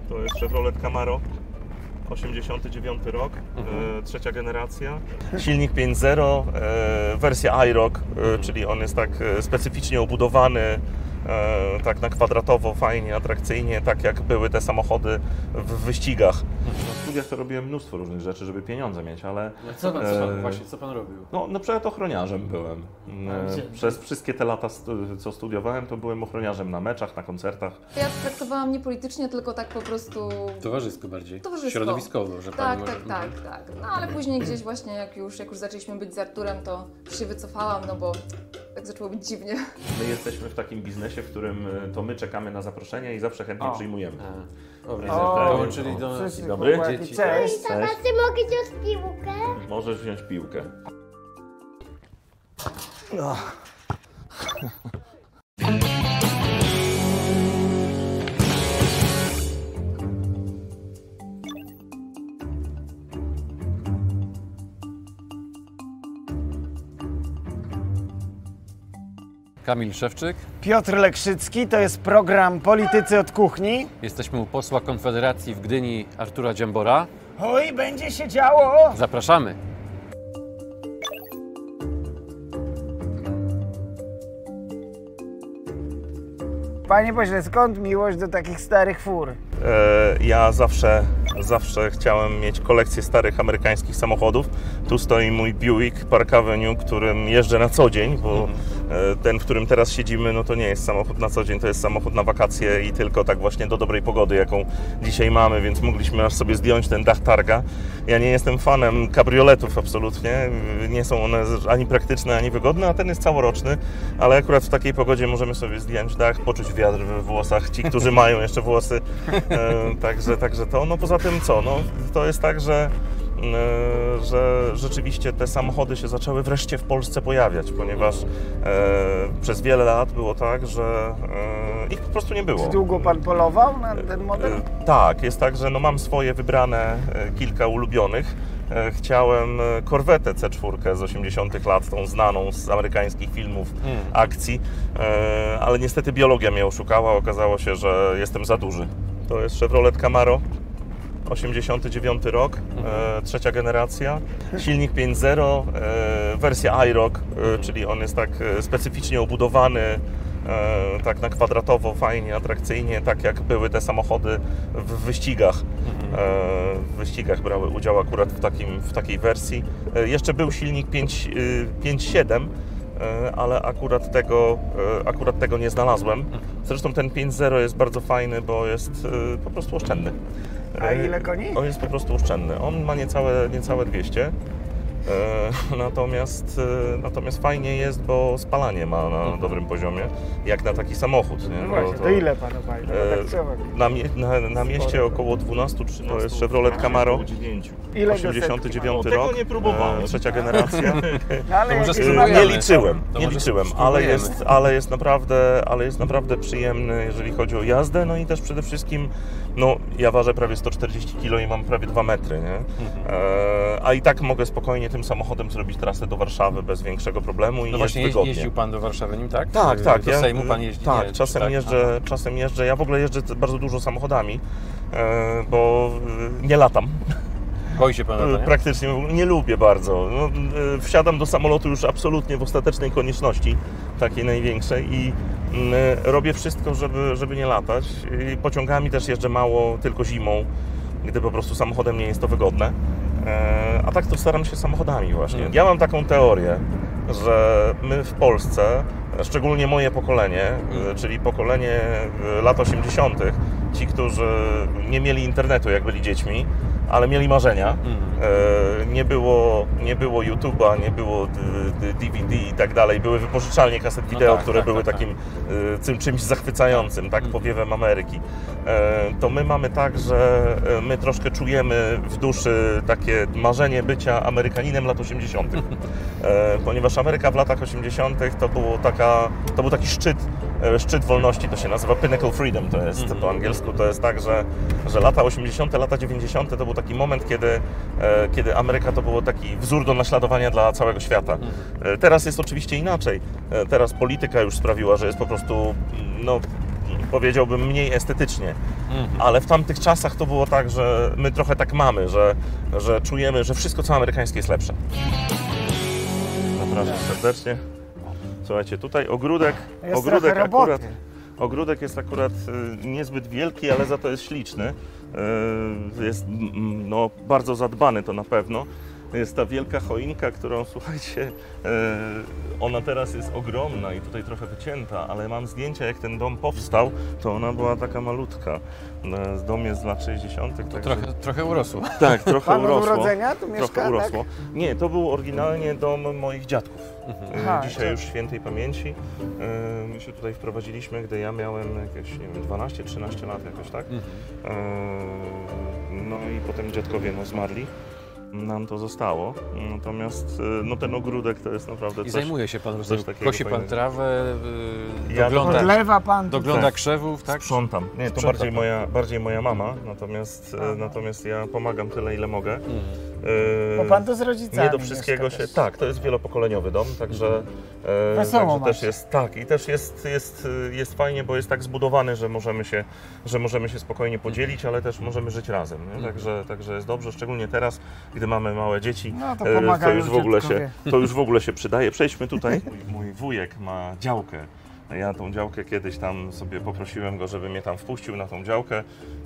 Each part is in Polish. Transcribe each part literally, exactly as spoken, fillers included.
To jest Chevrolet Camaro, osiemdziesiąty dziewiąty rok, Mhm. e, trzecia generacja. Silnik pięć zero, e, wersja iRock, e, czyli on jest tak e, specyficznie obudowany, e, tak na kwadratowo, fajnie, atrakcyjnie, tak jak były te samochody w wyścigach. Na studiach to robiłem mnóstwo różnych rzeczy, żeby pieniądze mieć, ale... A co, pan, co pan, właśnie, co pan robił? No, na przykład ochroniarzem byłem. E, Przez wszystkie te lata, stu- co studiowałem, to byłem ochroniarzem na meczach, na koncertach. Ja traktowałam nie politycznie, tylko tak po prostu... Towarzysko bardziej. Towarzysko. Środowiskowo, że Tak, pani tak, może... tak, tak. No ale później gdzieś właśnie jak już, jak już zaczęliśmy być z Arturem, to się wycofałam, no bo tak zaczęło być dziwnie. My jesteśmy w takim biznesie, w którym y, to my czekamy na zaproszenia i zawsze chętnie O. przyjmujemy. A, dobra, O, dołączyli do nas. Cześć, dobry. chłopaki, Dzieci. Cześć. Tata, ty mogę wziąć piłkę? Możesz wziąć piłkę. Kamil Szewczyk. Piotr Lekrzycki, to jest program Politycy od Kuchni. Jesteśmy u posła Konfederacji w Gdyni Artura Dziambora. Oj, będzie się działo! Zapraszamy. Panie pośle, skąd miłość do takich starych fur? E, ja zawsze, zawsze chciałem mieć kolekcję starych amerykańskich samochodów. Tu stoi mój Buick Park Avenue, którym jeżdżę na co dzień, bo e, ten, w którym teraz siedzimy, no to nie jest samochód na co dzień, to jest samochód na wakacje i tylko tak właśnie do dobrej pogody, jaką dzisiaj mamy, więc mogliśmy aż sobie zdjąć ten dach targa. Ja nie jestem fanem kabrioletów absolutnie, nie są one ani praktyczne, ani wygodne, a ten jest całoroczny, ale akurat w takiej pogodzie możemy sobie zdjąć dach, poczuć wiatr we włosach, ci, którzy mają jeszcze włosy, e, także, także to, no poza tym co, no to jest tak, że e, że rzeczywiście te samochody się zaczęły wreszcie w Polsce pojawiać, ponieważ e, przez wiele lat było tak, że e, ich po prostu nie było. Czy długo pan polował na ten model? E, tak, jest tak, że no mam swoje wybrane e, kilka ulubionych. E, Chciałem e, Corvetę C cztery z osiemdziesiątych lat, tą znaną z amerykańskich filmów Hmm. akcji, e, ale niestety biologia mnie oszukała, okazało się, że jestem za duży. To jest Chevrolet Camaro, osiemdziesiąty dziewiąty rok, e, trzecia generacja, silnik pięć zero, e, wersja iRock, e, czyli on jest tak e, specyficznie obudowany, e, tak na kwadratowo, fajnie, atrakcyjnie, tak jak były te samochody w wyścigach. E, w wyścigach brały udział akurat w, takim, w takiej wersji. E, jeszcze był silnik pięć siedem, e, ale akurat tego, e, akurat tego nie znalazłem. Zresztą ten pięć zero jest bardzo fajny, bo jest e, po prostu oszczędny. A ile koni? On jest po prostu oszczędny. On ma niecałe, niecałe dwieście. E, natomiast, e, natomiast fajnie jest, bo spalanie ma na dobrym poziomie, jak na taki samochód. Nie? No Bo właśnie, to ile pan opali? e, Tak trzeba. na, mie, na, na mieście około dwanaście trzynaście. To jest Chevrolet Camaro, Ile osiemdziesiąty dziewiąty do rok, Tego nie próbowałem. e, trzecia generacja. No, ale To może jak E, spróbujemy. Nie rozmawiamy- liczyłem, To nie może liczyłem, ale spróbujemy. jest, ale, jest naprawdę, ale jest naprawdę przyjemny, jeżeli chodzi o jazdę, no i też przede wszystkim, no ja ważę prawie sto czterdzieści kilo i mam prawie dwa metry, nie? E, a i tak mogę spokojnie tym samochodem zrobić trasę do Warszawy bez większego problemu i No jest właśnie jeździ, wygodnie. jeździł pan do Warszawy nim, tak? Tak, Czy tak. Do Sejmu pan jeździ? Tak, Nie, czasem, tak? jeżdżę, czasem jeżdżę. Ja w ogóle jeżdżę bardzo dużo samochodami, e, bo e, nie latam. Boi się pan E, latania? Praktycznie w ogóle nie lubię bardzo. No, e, wsiadam do samolotu już absolutnie w ostatecznej konieczności, takiej największej i mm, e, robię wszystko, żeby, żeby nie latać. I pociągami też jeżdżę mało, tylko zimą, gdy po prostu samochodem nie jest to wygodne. E, A tak to staram się samochodami właśnie. Mm. Ja mam taką teorię, że my w Polsce, szczególnie moje pokolenie, e, czyli pokolenie e, lat osiemdziesiątych, ci, którzy nie mieli internetu jak byli dziećmi, ale mieli marzenia. Mm. E, Nie było, nie było YouTube'a, nie było d- d- D V D i tak dalej. Były wypożyczalnie kaset wideo, tak, które tak, były tak, takim e, czym- czymś zachwycającym, tak, powiewem Ameryki. E, To my mamy tak, że e, my troszkę czujemy w duszy takie marzenie bycia Amerykaninem lat osiemdziesiątych. E, Ponieważ Ameryka w latach osiemdziesiątych to, było taka, to był taki szczyt, e, szczyt wolności, to się nazywa Pinnacle Freedom, to jest po angielsku, to jest tak, że, że lata osiemdziesiąte, lata dziewięćdziesiąte to był taki moment, kiedy, e, kiedy Ameryka to było taki wzór do naśladowania dla całego świata. E, Teraz jest oczywiście inaczej. E, Teraz polityka już sprawiła, że jest po prostu no, powiedziałbym, mniej estetycznie. Ale w tamtych czasach to było tak, że my trochę tak mamy, że, że czujemy, że wszystko co amerykańskie jest lepsze. Zapraszam serdecznie. Słuchajcie, tutaj ogródek, Jest ogródek trochę roboty. akurat, ogródek jest akurat y, niezbyt wielki, ale za to jest śliczny. Y, jest mm, no, bardzo zadbany to na pewno. Jest ta wielka choinka, którą, słuchajcie, y, ona teraz jest ogromna i tutaj trochę wycięta, ale mam zdjęcia, jak ten dom powstał, to ona była taka malutka. Y, dom jest z lat sześćdziesiątych. To trochę, trochę urosło. Tak, trochę Pan od urosło. urodzenia tu mieszka, Trochę urosło. tak? Nie, to był oryginalnie dom moich dziadków. Aha, E, Dzisiaj to- już świętej pamięci. E, My się tutaj wprowadziliśmy, gdy ja miałem jakieś, nie wiem, dwanaście trzynaście lat jakoś, tak? E, No i potem dziadkowie no, zmarli. Nam to zostało. Natomiast e, no, ten ogródek to jest naprawdę I coś... zajmuje się pan, rozumiem, takiego kosi pan fajnego. trawę, yy, Ja dogląda, Odlewa pan tu. dogląda Tak. krzewów, tak? Sprzątam. Nie, to Sprząta bardziej pan. moja, bardziej moja mama, natomiast, e, natomiast ja pomagam tyle, ile mogę. Mm. E, Bo pan to z rodzicami Nie do wszystkiego mieszka się. też. Tak, to jest wielopokoleniowy dom, także, e, Wesoło także też macie. jest tak i też jest, jest, e, jest fajnie, bo jest tak zbudowany, że możemy się, że możemy się spokojnie podzielić, ale też możemy żyć razem. Nie? Także, także jest dobrze, szczególnie teraz, gdy mamy małe dzieci, No to e, to pomagają już w ogóle się, dziadkowie. to już w ogóle się przydaje. Przejdźmy tutaj. Mój, mój wujek ma działkę. Ja tą działkę kiedyś tam sobie poprosiłem go, żeby mnie tam wpuścił na tą działkę.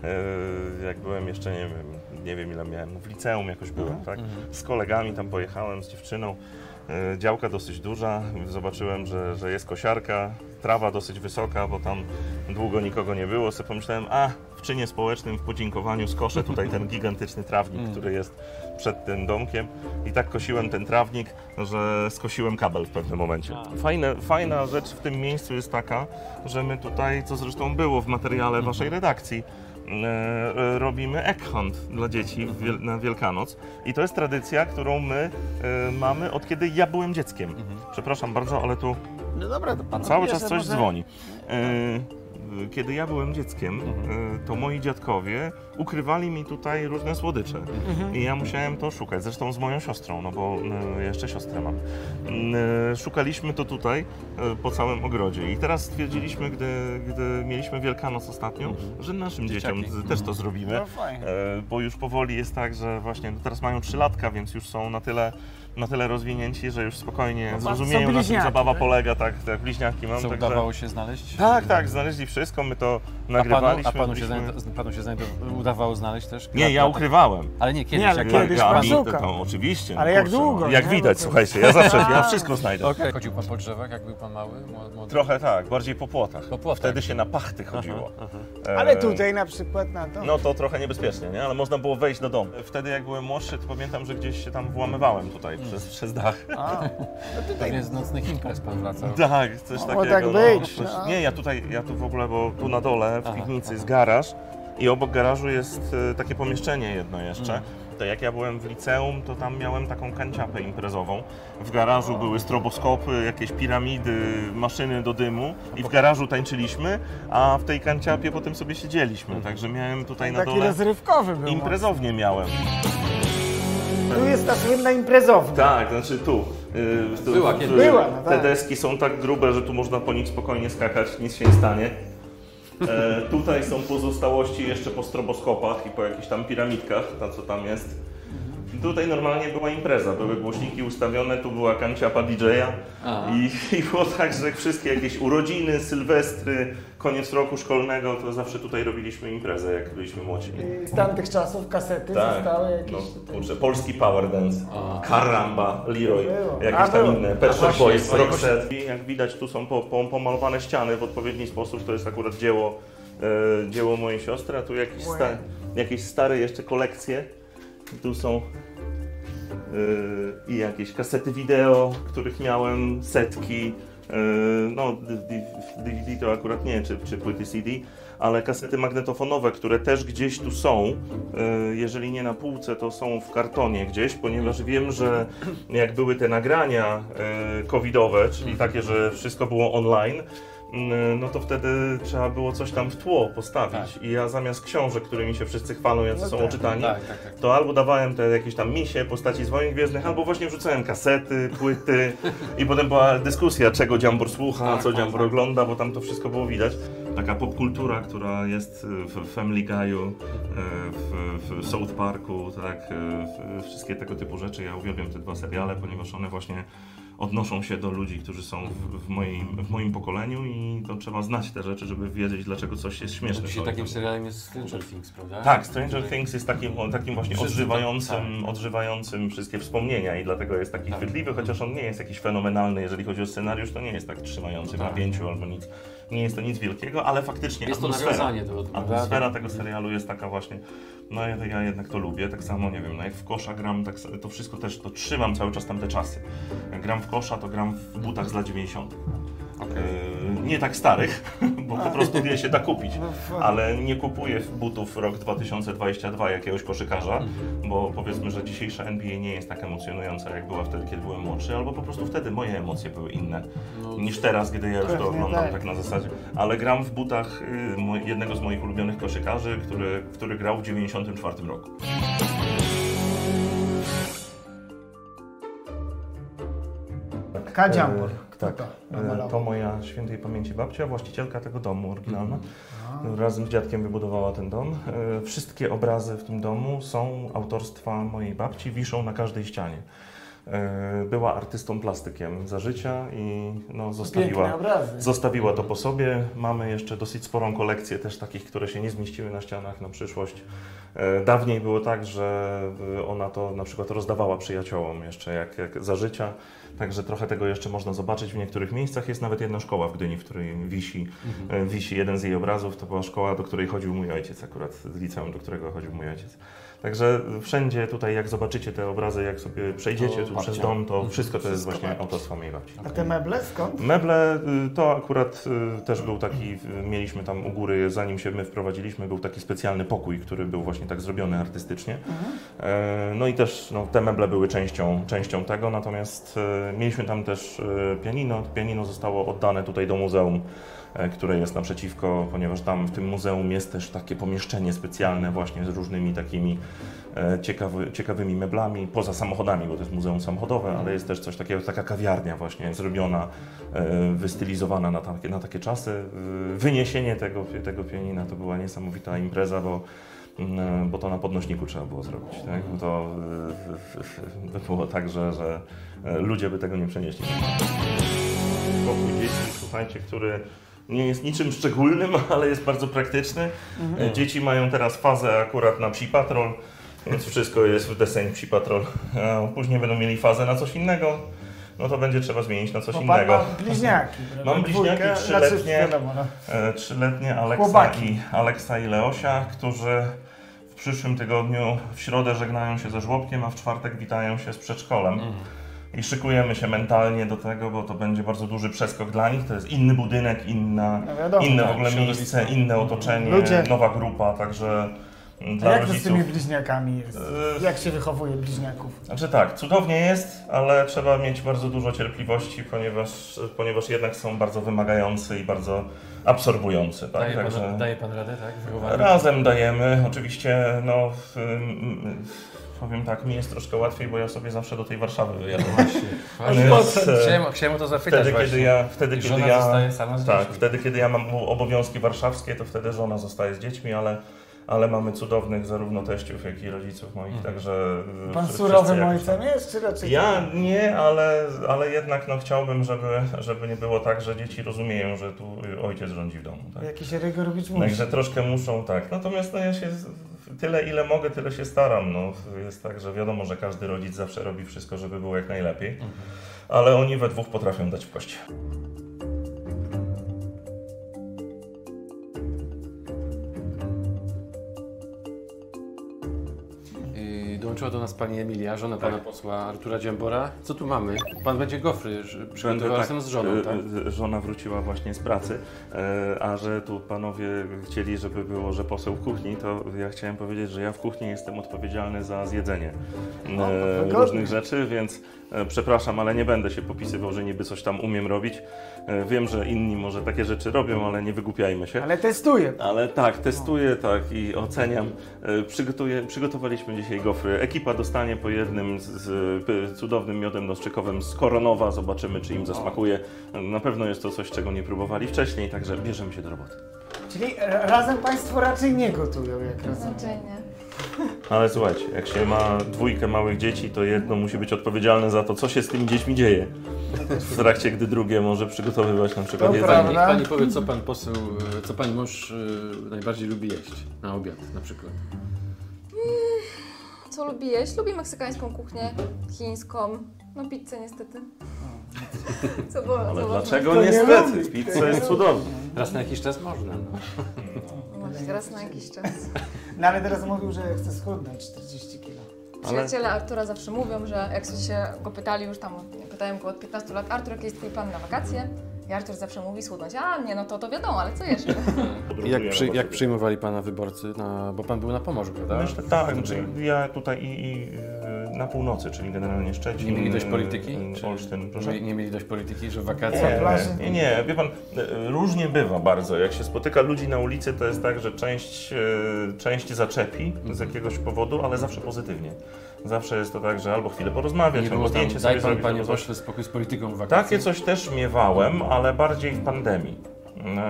E, Jak byłem jeszcze, nie wiem, nie wiem ile miałem, w liceum jakoś byłem, tak? Z kolegami tam pojechałem, z dziewczyną. E, Działka dosyć duża, zobaczyłem, że, że jest kosiarka, trawa dosyć wysoka, bo tam długo nikogo nie było. Sobie pomyślałem, a w czynie społecznym, w podziękowaniu skoszę tutaj ten gigantyczny trawnik, który jest przed tym domkiem. I tak kosiłem ten trawnik, że skosiłem kabel w pewnym momencie. Fajne, fajna rzecz w tym miejscu jest taka, że my tutaj, co zresztą było w materiale waszej redakcji, e, robimy egg hunt dla dzieci w wiel na Wielkanoc. I to jest tradycja, którą my e, mamy od kiedy ja byłem dzieckiem. Przepraszam bardzo, ale tu No dobra, to pan cały odbierze czas coś może- dzwoni. E, Kiedy ja byłem dzieckiem, e, to moi dziadkowie ukrywali mi tutaj różne słodycze. I ja musiałem to szukać, zresztą z moją siostrą, no bo e, jeszcze siostrę mam. E, Szukaliśmy to tutaj e, po całym ogrodzie i teraz stwierdziliśmy, gdy, gdy mieliśmy Wielkanoc ostatnio, że naszym Dzieciaki. dzieciom też to zrobimy. No fajnie. E, Bo już powoli jest tak, że właśnie no teraz mają trzylatka, więc już są na tyle na tyle rozwinięci, że już spokojnie pan- zrozumieją, są na czym bliźniaki, zabawa tak? polega, tak, tak, bliźniaki mam, Co także... udawało się znaleźć? Tak, tak, znaleźli wszystko, my to A panu, nagrywaliśmy. a panu się, byliśmy- znajdo, panu się znajdo, udawało znaleźć też? Nie, ja Lata- ukrywałem. Ale nie, kiedyś. Nie, ale jak kiedyś pan, pan mi- szukał. to, oczywiście. Ale no jak kurczę, długo, no. Jak nie? widać, Bo to- słuchajcie, ja zawsze, ja wszystko znajdę. Okej. Chodził pan po drzewach, jak był pan mały? Młody, młody? Trochę tak, bardziej po płotach. Po płotach. Wtedy się na pachty chodziło. E, Ale tutaj na przykład na to. No to trochę niebezpiecznie, nie? Ale można było wejść do domu. Wtedy jak byłem młodszy, to pamiętam, że gdzieś się tam włamywałem tutaj przez, przez dach. A, no tutaj Pewnie z nocnych imprez pan wracał. Tak, coś Mogło takiego. tak być, coś... no. Nie, ja tutaj, ja tu w ogóle, bo tu na dole w Aha, piwnicy aha. jest garaż i obok garażu jest e, takie pomieszczenie jedno jeszcze. Mm. To jak ja byłem w liceum, to tam miałem taką kanciapę imprezową. W garażu były stroboskopy, jakieś piramidy, maszyny do dymu i w garażu tańczyliśmy, a w tej kanciapie potem sobie siedzieliśmy. Także miałem tutaj na taki dole rozrywkowy był. imprezownię miałem. Tu jest ta słynna imprezownia. Tak, znaczy tu. Yy, tu Była tu- kiedyś. Była, no Te tak. deski są tak grube, że tu można po nich spokojnie skakać, nic się nie stanie. E, tutaj są pozostałości jeszcze po stroboskopach i po jakichś tam piramidkach, ta co tam jest. Tutaj normalnie była impreza, były głośniki ustawione, tu była kanciapa D J a i, i było tak, że wszystkie jakieś urodziny, sylwestry, koniec roku szkolnego, to zawsze tutaj robiliśmy imprezę, jak byliśmy młodzi. Z tamtych czasów kasety Tak, zostały jakieś no, tutaj. kurczę, polski power dance, Karamba, Leroy, Było. jakieś A, tam było. inne, Pet Shop właśnie, Boys, właśnie. Roxette. I jak widać, tu są po, po, pomalowane ściany w odpowiedni sposób, to jest akurat dzieło, e, dzieło mojej siostry, a tu jakieś, sta, jakieś stare jeszcze kolekcje, tu są e, i jakieś kasety wideo, których miałem setki, e, no D V D to akurat nie, czy, czy płyty C D, ale kasety magnetofonowe, które też gdzieś tu są, e, jeżeli nie na półce, to są w kartonie gdzieś, ponieważ wiem, że jak były te nagrania e, covidowe, czyli takie, że wszystko było online, mm, no to wtedy trzeba było coś tam w tło postawić i ja zamiast książek, którymi się wszyscy chwalą, jacy No są tak, oczytani, tak, tak, tak. to albo dawałem te jakieś tam misie, postaci z Wojen Gwiezdnych, albo właśnie wrzucałem kasety, płyty i potem była dyskusja, czego Dziambor słucha, co Dziambor ogląda, bo tam to wszystko było widać. taka popkultura, która jest w Family Guy'u, w, w South Parku, tak, w, wszystkie tego typu rzeczy. Ja uwielbiam te dwa seriale, ponieważ one właśnie odnoszą się do ludzi, którzy są w, w, moim, w moim pokoleniu i to trzeba znać te rzeczy, żeby wiedzieć, dlaczego coś jest śmieszne. Dzisiaj takim serialem jest Stranger Things, prawda? Tak, Stranger Things jest takim, takim właśnie Wszyscy odżywającym, tak. odżywającym wszystkie wspomnienia i dlatego jest taki Tak. chwytliwy, chociaż on nie jest jakiś fenomenalny, jeżeli chodzi o scenariusz, to nie jest tak trzymający w Tak. napięciu albo nic. Nie jest to nic wielkiego, ale faktycznie Jest to atmosfera, nawiązanie do tego, prawda? atmosfera tego serialu jest taka właśnie, no ja, ja jednak to lubię, tak samo, nie wiem, no jak w kosza gram, tak, to wszystko też, to trzymam cały czas tamte czasy. Jak gram w kosza, to gram w butach z lat dziewięćdziesiątych. Okay. Yy, nie tak starych, bo po prostu je się da kupić, ale nie kupuję butów rok dwa tysiące dwudziesty drugi jakiegoś koszykarza, bo powiedzmy, że dzisiejsza N B A nie jest tak emocjonująca, jak była wtedy, kiedy byłem młodszy, albo po prostu wtedy moje emocje były inne No, niż teraz, gdy ja już to Pewnie oglądam tak. tak na zasadzie. Ale gram w butach yy, mo- jednego z moich ulubionych koszykarzy, który, który grał w dziewięćdziesiątym czwartym roku. Kadziambor. E, Kto tak, to e, namalował? to moja świętej pamięci babcia, właścicielka tego domu oryginalna. Razem z dziadkiem wybudowała ten dom. E, Wszystkie obrazy w tym domu są autorstwa mojej babci, wiszą na każdej ścianie. E, Była artystą plastykiem za życia i no, Piękne zostawiła, obrazy. zostawiła to po sobie. Mamy jeszcze dosyć sporą kolekcję też takich, które się nie zmieściły na ścianach na przyszłość. E, Dawniej było tak, że e, ona to na przykład rozdawała przyjaciołom jeszcze jak, jak za życia. Także trochę tego jeszcze można zobaczyć w niektórych miejscach. Jest nawet jedna szkoła w Gdyni, w której wisi, e, wisi jeden z jej obrazów. To była szkoła, do której chodził mój ojciec, akurat liceum, do którego chodził mój ojciec. Także wszędzie tutaj, jak zobaczycie te obrazy, jak sobie przejdziecie To tu babcia. przez dom, to wszystko to jest Wszystko właśnie babci. autorstwa mojej babci. A te meble skąd? Meble y, to akurat y, też był taki, y, mieliśmy tam u góry, zanim się my wprowadziliśmy, był taki specjalny pokój, który był właśnie tak zrobiony artystycznie. E, No i też no, te meble były częścią, częścią tego, natomiast e, mieliśmy tam też e, pianino. Pianino zostało oddane tutaj do muzeum, e, które jest naprzeciwko, ponieważ tam w tym muzeum jest też takie pomieszczenie specjalne właśnie z różnymi takimi e, ciekawy, ciekawymi meblami, poza samochodami, bo to jest muzeum samochodowe, ale jest też coś takiego, taka kawiarnia właśnie zrobiona, e, wystylizowana na takie, na takie czasy. E, Wyniesienie tego, tego pianina to była niesamowita impreza, bo Mm, bo to na podnośniku trzeba było zrobić, tak? Bo to y, y, y, było tak, że, że y, ludzie by tego nie przenieśli. Pokój dzieci, słuchajcie, który nie jest niczym szczególnym, ale jest bardzo praktyczny. Mhm. Dzieci mają teraz fazę akurat na Psi Patrol, więc wszystko jest w deseń Psi Patrol. A później będą mieli fazę na coś innego, no to będzie trzeba zmienić na coś Bo pan innego. ma bliźniaki. Mam bliźniaki Dwójkę, trzyletnie. znaczy, wiadomo, no. E, Trzyletnie Aleksa Chłopaki. i, Aleksa i Leosia, którzy w przyszłym tygodniu w środę żegnają się ze żłobkiem, a w czwartek witają się z przedszkolem. Mhm. I szykujemy się mentalnie do tego, bo to będzie bardzo duży przeskok dla nich. To jest inny budynek, inna, No wiadomo, inne tak, w ogóle środowisko. miejsce, inne otoczenie, Ludzie. nowa grupa, także mm, A dla jak to z rodziców. tymi bliźniakami jest? E, Jak się wychowuje bliźniaków? Znaczy tak, cudownie jest, ale trzeba mieć bardzo dużo cierpliwości, ponieważ, ponieważ jednak są bardzo wymagający i bardzo absorbujący. Tak? Daje, pan, Także daje pan radę, tak? Wychowanie? razem dajemy. Oczywiście, no, w, m, powiem tak, mi jest troszkę łatwiej, bo ja sobie zawsze do tej Warszawy wyjadę. Natomiast, e, Chciałem, chciałem o to zapytać Wtedy, właśnie. kiedy ja, wtedy, I kiedy żona ja, zostaje sama z tak, dziećmi. wtedy, kiedy ja mam obowiązki warszawskie, to wtedy żona zostaje z dziećmi, ale, ale mamy cudownych zarówno teściów, jak i rodziców moich, Mhm. także Pan wszyscy surowym jakoś ojcem tam- jest, czy raczej... Ja nie, ale, ale jednak no, chciałbym, żeby, żeby nie było tak, że dzieci rozumieją, że tu ojciec rządzi w domu. Tak? Jakiś rygorowicz musi. Także troszkę muszą, tak. Natomiast no, ja się tyle, ile mogę, tyle się staram. No, jest tak, że wiadomo, że każdy rodzic zawsze robi wszystko, żeby było jak najlepiej, Mhm. ale oni we dwóch potrafią dać w kości. Yy, Dołączyła do nas pani Emilia, żona pana posła Artura Dziambora. Co tu mamy? Pan będzie gofry że przygotował tak, razem z żoną, tak? e, Żona wróciła właśnie z pracy, e, a że tu panowie chcieli, żeby było, że poseł w kuchni, to ja chciałem powiedzieć, że ja w kuchni jestem odpowiedzialny za zjedzenie No, e, wygodnie. różnych rzeczy, więc e, przepraszam, ale nie będę się popisywał, że niby coś tam umiem robić. E, Wiem, że inni może takie rzeczy robią, ale nie wygłupiajmy się. Ale testuję. Ale tak, testuję tak i oceniam. E, Przygotuję, przygotowaliśmy dzisiaj gofry. Ekipa dostanie po jednym z, z p- cudownym miodem noszczykowym z Koronowa. Zobaczymy, czy im zasmakuje. Na pewno jest to coś, czego nie próbowali wcześniej, także bierzemy się do roboty. Czyli razem Państwo raczej nie gotują, jak rozumiem. Raczej nie. Ale słuchajcie, jak się ma dwójkę małych dzieci, to jedno musi być odpowiedzialne za to, co się z tymi dziećmi dzieje. W trakcie, gdy drugie może przygotowywać na przykład To jedzenie. prawda. Niech pani powie, co pan poseł, e, co pani mąż e, najbardziej lubi jeść na obiad na przykład. Co lubi jeść? Lubi meksykańską kuchnię, chińską, no pizzę niestety. Co było, Ale co dlaczego To nie niestety? lubi. Pizza jest cudowna. Raz na jakiś czas można. No. Właśnie, raz na jakiś czas. No ale teraz mówił, że chce schudnąć czterdzieści kilo. Przyjaciele Artura zawsze mówią, że jak się go pytali już tam, pytałem go od piętnastu lat, Artur, jaki jest twój plan na wakacje? I Artur zawsze mówi schudnąć. A nie, no to to wiadomo, ale co jeszcze? Jak, przy, jak przyjmowali pana wyborcy, na, bo pan był na Pomorzu, prawda? Myślę, tak, znaczy ja tutaj i, i y, na północy, czyli generalnie Szczecin, Nie mieli dość polityki? y, Czy Olsztyn, proszę. Nie, nie mieli dość polityki, że w wakacje... Nie, plaży. Nie, nie, wie pan, y, różnie bywa bardzo. Jak się spotyka ludzi na ulicy, to jest tak, że część, y, część zaczepi z jakiegoś powodu, ale zawsze pozytywnie. Zawsze jest to tak, że albo chwilę porozmawiać, Nie albo było tam, zdjęcie daj sobie pan, zrobić, panie albo coś. pośle, spokój z polityką w wakacje. Takie coś też miewałem, ale bardziej w pandemii.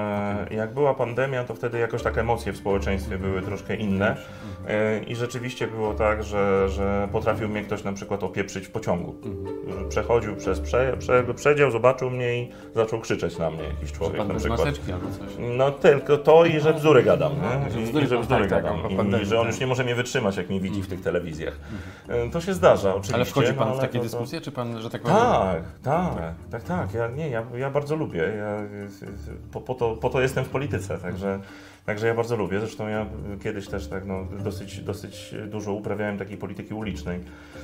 E, Jak była pandemia, to wtedy jakoś tak emocje w społeczeństwie były troszkę inne e, i rzeczywiście było tak, że, że potrafił mnie ktoś na przykład opieprzyć w pociągu. Przechodził przez prze, prze, przedział, zobaczył mnie i zaczął krzyczeć na mnie jakiś człowiek Pan na bez przykład. maseczki albo coś. No tylko to i że bzdury gadam, nie? Że I, bzdury- i że bzdury tak, tak, gadam o pandemii, i że on tak. już nie może mnie wytrzymać, jak mnie widzi w tych telewizjach. E, To się zdarza oczywiście. Ale wchodzi pan no, w ale takie to- to- dyskusje, czy pan, że tak powiem... tak, tak, tak, tak. Ja, nie, ja, ja bardzo lubię. Ja, po, po, to, po to jestem w polityce, także, także ja bardzo lubię. Zresztą ja kiedyś też tak, no, dosyć, dosyć dużo uprawiałem takiej polityki ulicznej.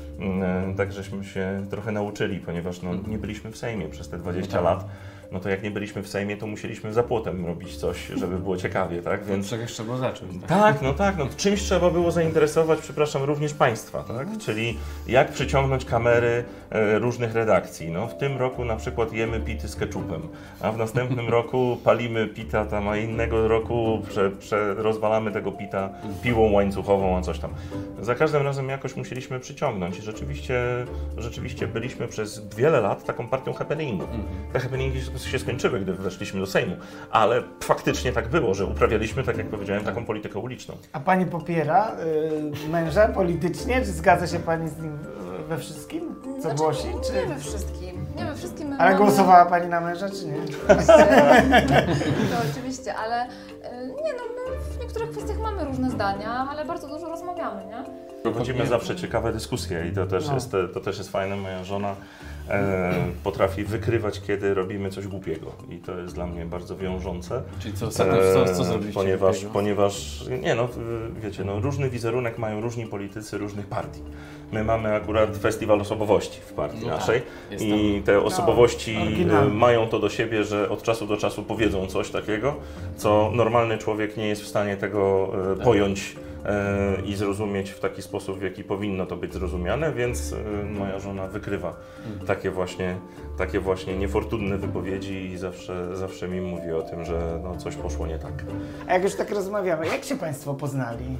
Mm, Tak żeśmy się trochę nauczyli, ponieważ no, nie byliśmy w Sejmie przez te dwadzieścia lat. No to jak nie byliśmy w Sejmie, to musieliśmy za płotem robić coś, żeby było ciekawie, tak? Więc Więc czegoś trzeba zacząć. Tak? tak, no tak, no czymś trzeba było zainteresować, przepraszam, również Państwa, tak? Czyli jak przyciągnąć kamery e, różnych redakcji. No w tym roku na przykład jemy pity z keczupem, a w następnym roku palimy pita tam, a innego roku prze, prze, rozwalamy tego pita piłą łańcuchową, a coś tam. Za każdym razem jakoś musieliśmy przyciągnąć i rzeczywiście, rzeczywiście byliśmy przez wiele lat taką partią happeningów. Te happeningi się skończyły, gdy weszliśmy do Sejmu, ale faktycznie tak było, że uprawialiśmy, tak jak powiedziałem, taką politykę uliczną. A Pani popiera y, męża politycznie? Czy zgadza się Pani z nim we wszystkim, co Znaczy, głosi? Nie Czy... we wszystkim. Nie we wszystkim. my Ale mamy- głosowała Pani na męża, czy nie? To oczywiście, ale y, nie no, my w niektórych kwestiach mamy różne zdania, ale bardzo dużo rozmawiamy, nie? Prowadzimy zawsze ciekawe dyskusje i to też, No. jest, to też jest fajne. Moja żona e, potrafi wykrywać, kiedy robimy coś głupiego i to jest dla mnie bardzo wiążące. Czyli co, ostatnio, co, co zrobiliście? Ponieważ, takiego? ponieważ, nie no, wiecie, no, różny wizerunek mają różni politycy różnych partii. My mamy akurat festiwal osobowości w partii No tak, naszej jest i te osobowości oryginalne. e, mają to do siebie, że od czasu do czasu powiedzą coś takiego, co normalny człowiek nie jest w stanie tego e, Tak. pojąć e, i zrozumieć w taki sposób, w jaki powinno to być zrozumiane, więc e, moja żona wykrywa Mhm. takie właśnie, takie właśnie niefortunne wypowiedzi i zawsze, zawsze mi mówi o tym, że no, coś poszło nie tak. A jak już tak rozmawiamy, jak się Państwo poznali?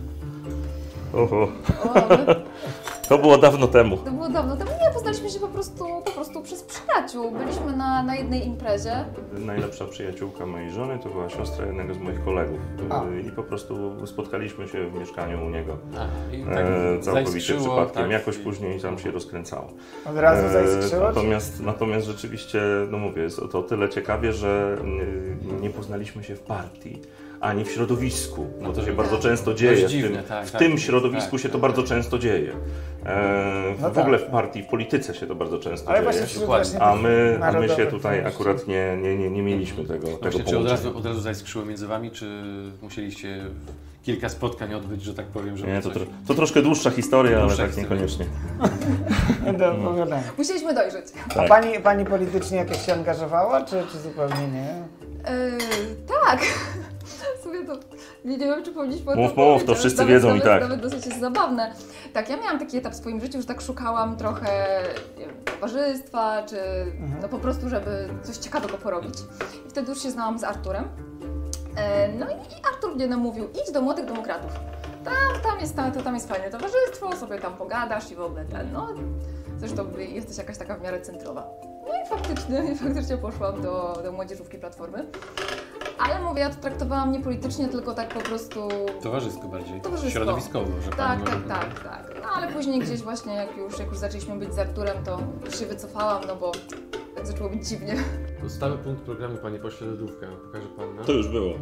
Oho, O, my, to było dawno temu. to było dawno temu. Nie, poznaliśmy się po prostu, po prostu przez przyjaciół. Byliśmy na, na jednej imprezie. Najlepsza przyjaciółka mojej żony to była siostra jednego z moich kolegów A. i po prostu spotkaliśmy się w mieszkaniu u niego. A, i tak E, całkowicie zaiskrzyło, przypadkiem, tak? jakoś I- później tam się rozkręcało. Od razu E, zaiskrzyło? czy- natomiast, natomiast rzeczywiście, no mówię, jest to o tyle ciekawie, że y, nie poznaliśmy się w partii, ani w środowisku, bo to się bardzo często dzieje. W dziwne, tym, tak, w tak, tym tak, środowisku tak, się to tak. bardzo często dzieje. E, w No w ogóle tak. w partii, w polityce się to bardzo często Ale dzieje. właśnie wśród dokładnie. właśnie A tych my, a my się narodowych tutaj części. akurat nie, nie, nie, nie mieliśmy tego, tego Właśnie, czy od połączenia. razu, od razu zaiskrzyło między wami, czy musieliście kilka spotkań odbyć, że tak powiem, żeby Nie, to, coś... tro, to troszkę dłuższa historia, Dłuższa ale tak historia. niekoniecznie. Do opowiadania. Musieliśmy dojrzeć. A Tak. pani, pani politycznie jakoś się angażowała, czy, czy zupełnie nie? Yy, tak. W sumie to nie, nie wiem, czy powinniśmy o tym Mów, mów, to powiedzieć, ale wszyscy nawet, wiedzą i nawet, tak. Nawet dosyć jest zabawne. Tak, ja miałam taki etap w swoim życiu, że tak szukałam trochę nie wiem, towarzystwa, czy no po prostu, żeby coś ciekawego porobić. I wtedy już się znałam z Arturem. E, No i Artur mnie namówił, idź do Młodych Demokratów. Tam, tam jest, tam, to tam jest fajne towarzystwo, sobie tam pogadasz i w ogóle ten, no. Zresztą jesteś jakaś taka w miarę centrowa. No i faktycznie, faktycznie poszłam do, do młodzieżówki Platformy. Ale mówię, ja to traktowałam nie politycznie, tylko tak po prostu... Towarzysko bardziej, Towarzysko. środowiskowo, że Tak, pani tak, może... tak, tak. No ale później gdzieś właśnie, jak już, jak już zaczęliśmy być z Arturem, to już się wycofałam, no bo tak zaczęło być dziwnie. To stały punkt programu, panie pośle, lodówka. Pokaże pan nam? To już było.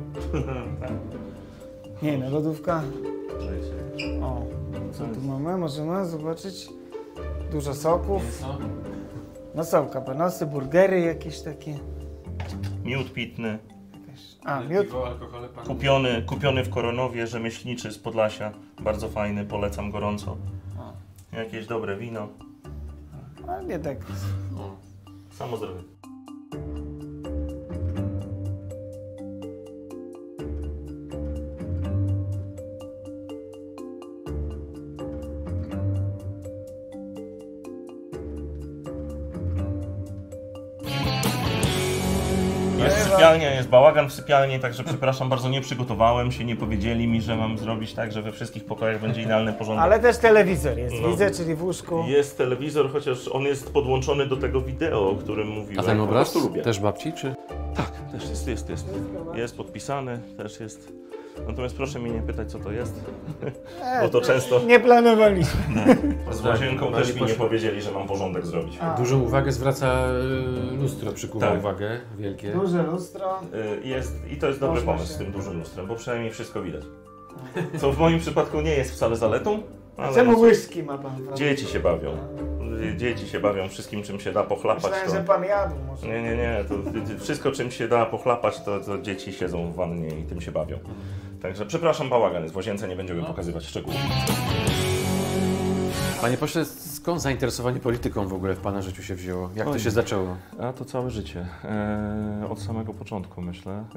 Nie no, lodówka. O, co tu mamy? Możemy zobaczyć. Dużo soków. Mięso? No są kabanosy, burgery jakieś takie. Miód pitny, A, miód. Piwo, alkohole, pan... kupiony, kupiony w Koronowie, rzemieślniczy z Podlasia. Bardzo fajny, polecam gorąco. Jakieś dobre wino. A nie tak. O. Samo zdrowie. Jest sypialnia, jest bałagan w sypialni, także przepraszam bardzo, nie przygotowałem się, nie powiedzieli mi, że mam zrobić tak, że we wszystkich pokojach będzie idealny porządek. Ale też telewizor jest, No. widzę, czyli w łóżku. Jest telewizor, chociaż on jest podłączony do tego wideo, o którym mówiłem. A ten Po obraz prostu lubię. też babci, czy? Tak, też jest, jest, jest. Jest podpisany, też jest. Natomiast proszę mnie nie pytać, co to jest, E, bo to często Nie planowaliśmy. z łazienką też mi nie powiedzieli, że mam porządek zrobić. A. Dużą uwagę zwraca y, lustro, przykuwa Tak. uwagę, wielkie. Duże lustro. Y, Jest, i to jest dobry Można pomysł się- z tym dużym lustrem, bo przynajmniej wszystko widać. Co w moim przypadku nie jest wcale zaletą, ale Czemu no, łyżki ma pan? prawda? dzieci się bawią. Y, Dzieci się bawią wszystkim, czym się da pochlapać. Myślałem, To... że pan jadł może. Nie, nie, nie. To y, y, wszystko, czym się da pochlapać, to, to dzieci siedzą w wannie i tym się bawią. Także przepraszam, bałagan jest w łazience, nie będziemy pokazywać szczegółów. Panie pośle, skąd zainteresowanie polityką w ogóle w pana życiu się wzięło? Jak to Oj. się zaczęło? A to całe życie. E, od samego początku myślę, e,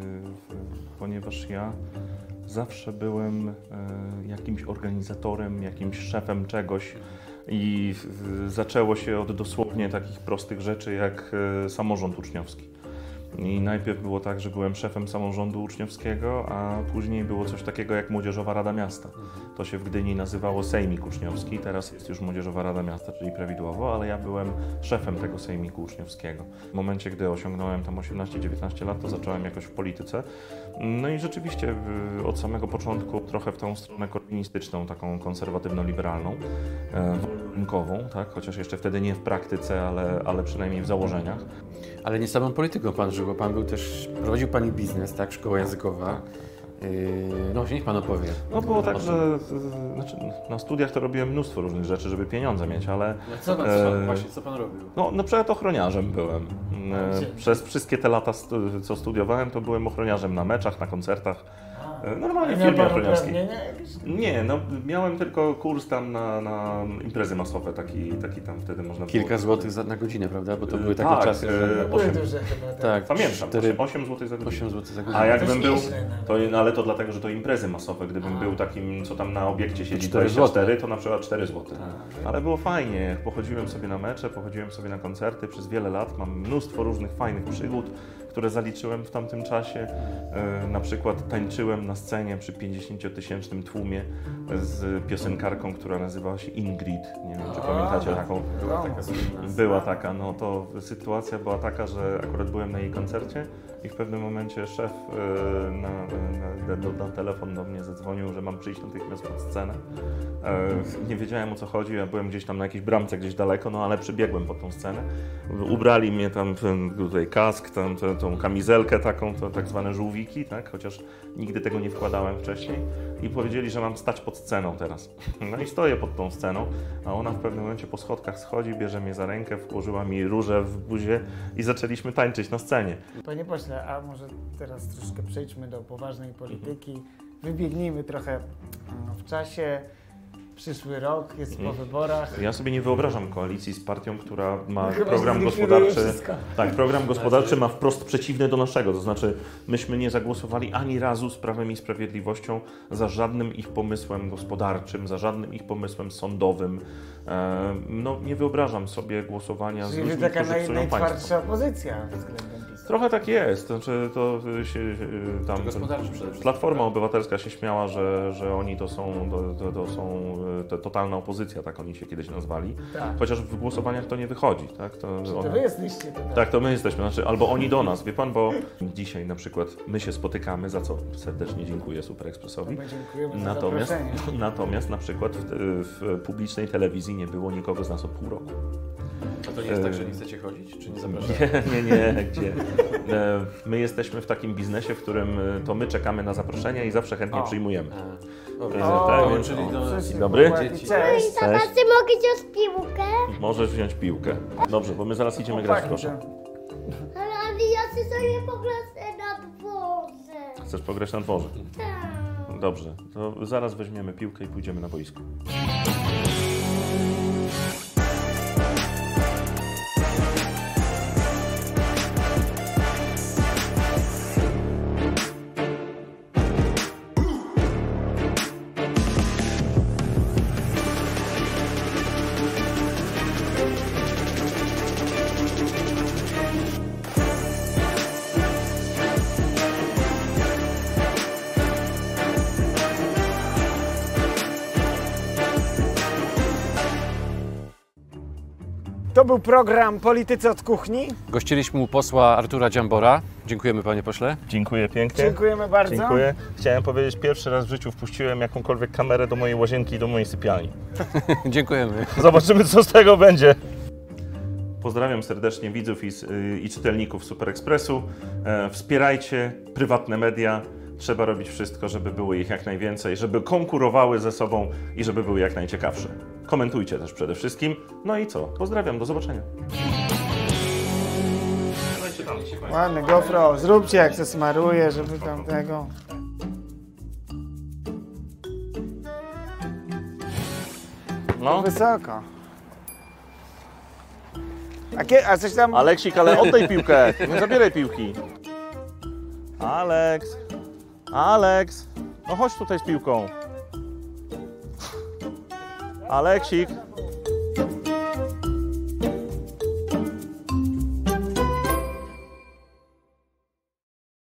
ponieważ ja zawsze byłem e, jakimś organizatorem, jakimś szefem czegoś i w, zaczęło się od dosłownie takich prostych rzeczy jak e, samorząd uczniowski. I najpierw było tak, że byłem szefem samorządu uczniowskiego, a później było coś takiego jak Młodzieżowa Rada Miasta. To się w Gdyni nazywało Sejmik Uczniowski, teraz jest już Młodzieżowa Rada Miasta, czyli prawidłowo, ale ja byłem szefem tego Sejmiku Uczniowskiego. W momencie, gdy osiągnąłem tam osiemnaście dziewiętnaście lat, to zacząłem jakoś w polityce. No i rzeczywiście y, od samego początku trochę w tą stronę korwinistyczną, taką konserwatywno-liberalną, e, rynkową, tak? Chociaż jeszcze wtedy nie w praktyce, ale, ale przynajmniej w założeniach. Ale nie samą polityką pan żył, bo pan był też, prowadził pan i biznes, tak? Szkoła językowa. Yy, no, niech pan opowie. No było tak, że y, znaczy, na studiach to robiłem mnóstwo różnych rzeczy, żeby pieniądze mieć, ale Co pan, E, co, właśnie, co pan robił? no, na przykład ochroniarzem byłem. E, Przez wszystkie te lata, stu- co studiowałem, to byłem ochroniarzem na meczach, na koncertach. E, Normalnie w Miał firmie pan ochroniarskiej. uprawnienia jakieś? Nie, no miałem tylko kurs tam na, na imprezy masowe, taki, taki tam wtedy można Kilka było. złotych za, na godzinę, prawda? Bo to E, były takie tak, czasy, e, że... Były osiem. duże chyba. Tak. Tak, Pamiętam, cztery, osiem złotych za godzinę. osiem złotych za godzinę. A jakbym To był, nieźle nawet. to, no ale to dlatego, że to imprezy masowe. Gdybym A. był takim, co tam na obiekcie siedzi cztery dwadzieścia cztery, złote. to na przykład cztery złote. Ale było fajnie. Pochodziłem sobie na mecze, pochodziłem sobie na koncerty przez wiele lat. Mam mnóstwo różnych fajnych przygód, które zaliczyłem w tamtym czasie. E, na przykład tańczyłem na scenie przy pięćdziesięciotysięcznym tłumie z piosenkarką, która nazywała się Ingrid. Nie wiem, czy A, pamiętacie taką. Była taka słynna. Była taka, no to sytuacja była taka, że akurat byłem na jej koncercie i w pewnym momencie szef e, na, na, na, na telefon do mnie zadzwonił, że mam przyjść natychmiast pod scenę. E, nie wiedziałem, o co chodzi, ja byłem gdzieś tam na jakiejś bramce gdzieś daleko, no ale przybiegłem pod tą scenę. Ubrali mnie tam ten tutaj kask, tam tę- tą kamizelkę taką, to tak zwane żółwiki, tak? Chociaż nigdy tego nie wkładałem wcześniej i powiedzieli, że mam stać pod sceną teraz. No i stoję pod tą sceną, a ona w pewnym momencie po schodkach schodzi, bierze mnie za rękę, włożyła mi różę w buzię i zaczęliśmy tańczyć na scenie. Panie pośle, a może teraz troszkę przejdźmy do poważnej polityki. Wybiegnijmy trochę mm, w czasie. Przyszły rok, jest po wyborach. Ja sobie nie wyobrażam koalicji z partią, która ma Chyba program zlikwiduje gospodarczy. wszystko. Tak, program gospodarczy ma wprost przeciwny do naszego. To znaczy, myśmy nie zagłosowali ani razu z Prawem i Sprawiedliwością za żadnym ich pomysłem gospodarczym, za żadnym ich pomysłem sądowym. E, no, nie wyobrażam sobie głosowania z Czyli ludźmi, taka którzy naj, psują państwo. najtwardsza opozycja względem PiSu. Trochę tak jest, znaczy to się y, tam... Gospodarczy przede wszystkim. Platforma Obywatelska się śmiała, że, że oni to są, to, to, to są to totalna opozycja, tak oni się kiedyś nazwali. Tak. Chociaż w głosowaniach to nie wychodzi, tak? To, Czy to one- wy jesteście to Tak, to my jesteśmy, znaczy, albo oni do nas, wie pan, bo dzisiaj na przykład my się spotykamy, za co serdecznie dziękuję Super Expressowi. My dziękujemy za Natomiast, zaproszenie. natomiast na przykład w, w publicznej telewizji nie było nikogo z nas od pół roku. A to nie jest tak, że nie chcecie chodzić? Czy nie zapraszacie? Nie, nie, nie, gdzie? E, My jesteśmy w takim biznesie, w którym e, to my czekamy na zaproszenia i zawsze chętnie O. przyjmujemy. O, E, widzę. tak, O, więc- czyli o. do... Cześć, Dobry. chłopaki, Dzieci. Cześć. Tata, czy mogę wziąć piłkę? Możesz wziąć piłkę. Dobrze, bo my zaraz idziemy grać w Chłopaki, kosza. Ale, ale ja chcę sobie pograć na dworze. Chcesz pograć na dworze? Tak. Dobrze, to zaraz weźmiemy piłkę i pójdziemy na boisko. To był program Politycy od Kuchni. Gościliśmy u posła Artura Dziambora. Dziękujemy, panie pośle. Dziękuję pięknie. Dziękujemy bardzo. Dziękuję. Chciałem powiedzieć, pierwszy raz w życiu wpuściłem jakąkolwiek kamerę do mojej łazienki i do mojej sypialni. Dziękujemy. Zobaczymy, co z tego będzie. Pozdrawiam serdecznie widzów i, i czytelników Super Expressu. E, wspierajcie prywatne media. Trzeba robić wszystko, żeby było ich jak najwięcej, żeby konkurowały ze sobą i żeby były jak najciekawsze. Komentujcie też przede wszystkim. No i co? Pozdrawiam, do zobaczenia. Ładny, GoPro, zróbcie jak się smaruje, żeby tam tego... No. Wysoko. A, kie, a coś tam... Aleksik, ale oddaj piłkę, nie zabieraj piłki. Aleks, Aleks, no chodź tutaj z piłką. Aleksik,